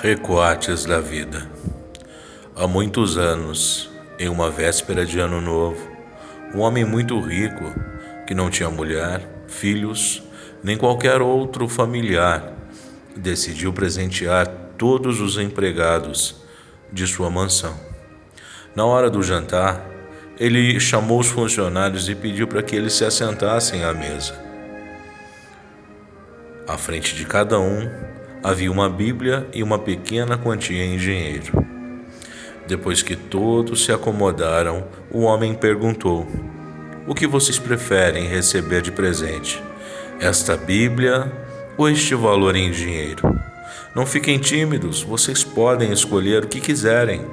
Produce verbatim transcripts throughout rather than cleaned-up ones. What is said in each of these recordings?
Recuates da vida. Há muitos anos, em uma véspera de ano novo, um homem muito rico, que não tinha mulher, filhos, nem qualquer outro familiar, decidiu presentear todos os empregados de sua mansão. Na hora do jantar, ele chamou os funcionários e pediu para que eles se assentassem à mesa. À frente de cada um, havia uma Bíblia e uma pequena quantia em dinheiro. Depois que todos se acomodaram, o homem perguntou: "O que vocês preferem receber de presente? Esta Bíblia ou este valor em dinheiro? Não fiquem tímidos, vocês podem escolher o que quiserem."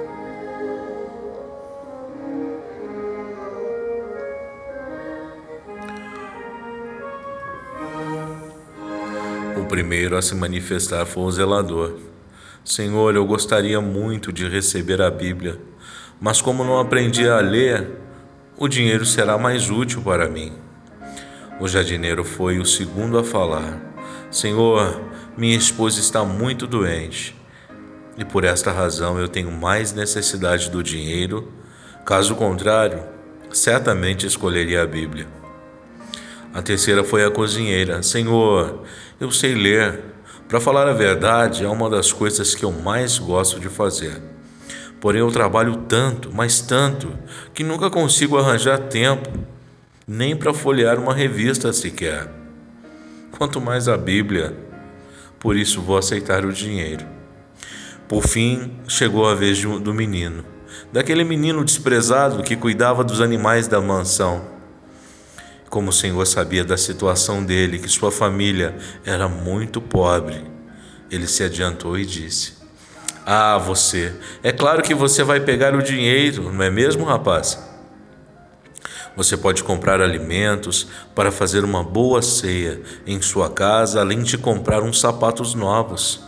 O primeiro a se manifestar foi o zelador. "Senhor, eu gostaria muito de receber a Bíblia, mas como não aprendi a ler, o dinheiro será mais útil para mim." O jardineiro foi o segundo a falar. "Senhor, minha esposa está muito doente e por esta razão eu tenho mais necessidade do dinheiro. Caso contrário, certamente escolheria a Bíblia." A terceira foi a cozinheira. "Senhor, eu sei ler. Para falar a verdade, é uma das coisas que eu mais gosto de fazer. Porém, eu trabalho tanto, mas tanto, que nunca consigo arranjar tempo, nem para folhear uma revista sequer. Quanto mais a Bíblia. Por isso vou aceitar o dinheiro." Por fim, chegou a vez do menino, daquele menino desprezado que cuidava dos animais da mansão. Como o Senhor sabia da situação dele, que sua família era muito pobre, ele se adiantou e disse: "Ah, você, é claro que você vai pegar o dinheiro, não é mesmo, rapaz? Você pode comprar alimentos para fazer uma boa ceia em sua casa, além de comprar uns sapatos novos."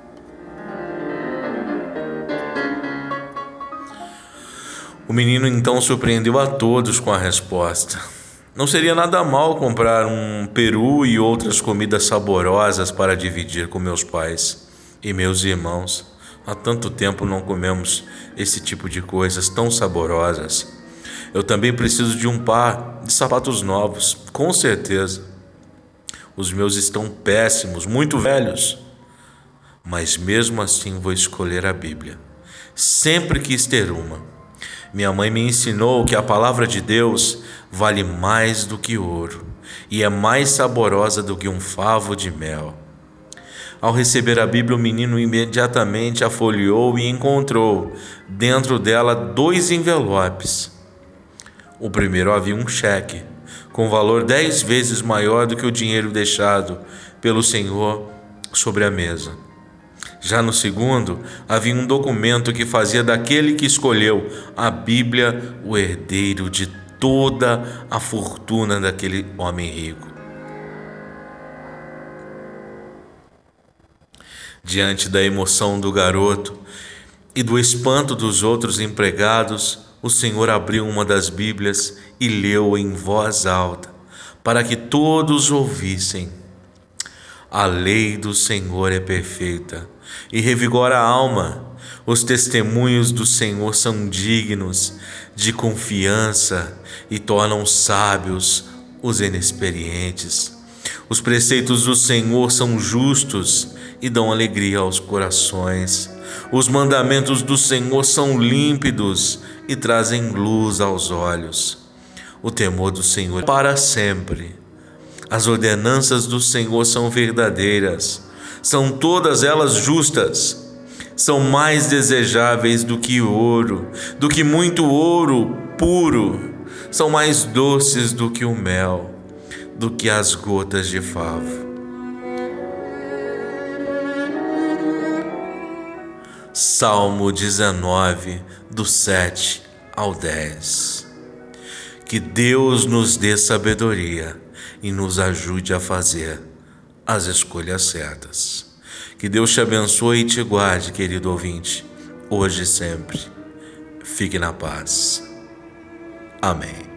O menino então surpreendeu a todos com a resposta. Não seria nada mal comprar um peru e outras comidas saborosas para dividir com meus pais e meus irmãos. Há tanto tempo não comemos esse tipo de coisas tão saborosas. Eu também preciso de um par de sapatos novos, com certeza. Os meus estão péssimos, muito velhos. Mas mesmo assim vou escolher a Bíblia. Sempre quis ter uma. Minha mãe me ensinou que a palavra de Deus vale mais do que ouro e é mais saborosa do que um favo de mel. Ao receber a Bíblia, o menino imediatamente a folheou e encontrou dentro dela dois envelopes. O primeiro havia um cheque, com valor dez vezes maior do que o dinheiro deixado pelo Senhor sobre a mesa. Já no segundo, havia um documento que fazia daquele que escolheu a Bíblia o herdeiro de toda a fortuna daquele homem rico. Diante da emoção do garoto e do espanto dos outros empregados, o Senhor abriu uma das Bíblias e leu em voz alta, para que todos ouvissem: "A lei do Senhor é perfeita e revigora a alma. Os testemunhos do Senhor são dignos de confiança e tornam sábios os inexperientes. Os preceitos do Senhor são justos e dão alegria aos corações. Os mandamentos do Senhor são límpidos e trazem luz aos olhos. O temor do Senhor é para sempre. As ordenanças do Senhor são verdadeiras, são todas elas justas. São mais desejáveis do que ouro, do que muito ouro puro. São mais doces do que o mel, do que as gotas de favo." Salmo dezenove, do sete ao dez. Que Deus nos dê sabedoria e nos ajude a fazer as escolhas certas. Que Deus te abençoe e te guarde, querido ouvinte, hoje e sempre. Fique na paz. Amém.